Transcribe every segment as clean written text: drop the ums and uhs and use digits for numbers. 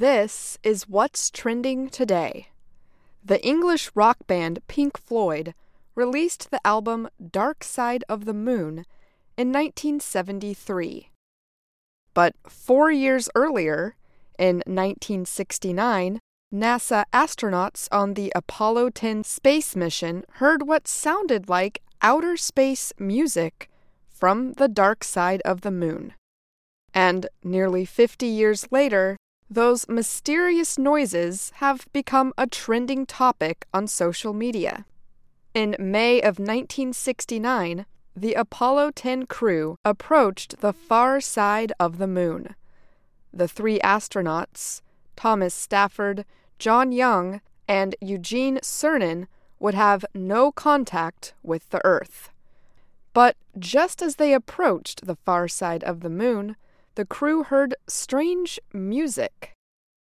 This is what's trending today. The English rock band Pink Floyd released the album Dark Side of the Moon in 1973. But 4 years earlier, in 1969, NASA astronauts on the Apollo 10 space mission heard what sounded like outer space music from the dark side of the moon. And nearly 50 years later, those mysterious noises have become a trending topic on social media. In May of 1969, the Apollo 10 crew approached the far side of the moon. The 3 astronauts, Thomas Stafford, John Young, and Eugene Cernan, would have no contact with the Earth. But just as they approached the far side of the moon, the crew heard strange music.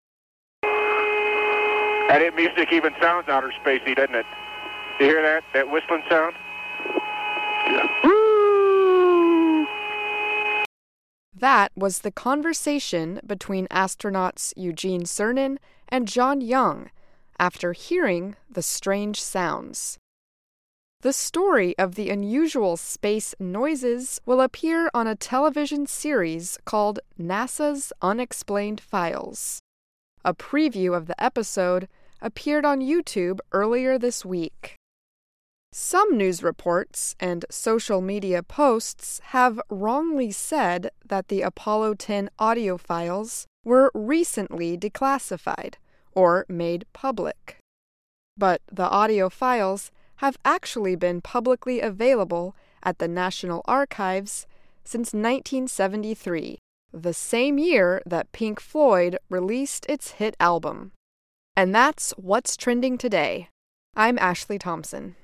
That music even sounds outer spacey, doesn't it? You hear that? That whistling sound? Yeah. That was the conversation between astronauts Eugene Cernan and John Young after hearing the strange sounds. The story of the unusual space noises will appear on a television series called NASA's Unexplained Files. A preview of the episode appeared on YouTube earlier this week. Some news reports and social media posts have wrongly said that the Apollo 10 audio files were recently declassified or made public. But the audio files have actually been publicly available at the National Archives since 1973, the same year that Pink Floyd released its hit album. And that's what's trending today. I'm Ashley Thompson.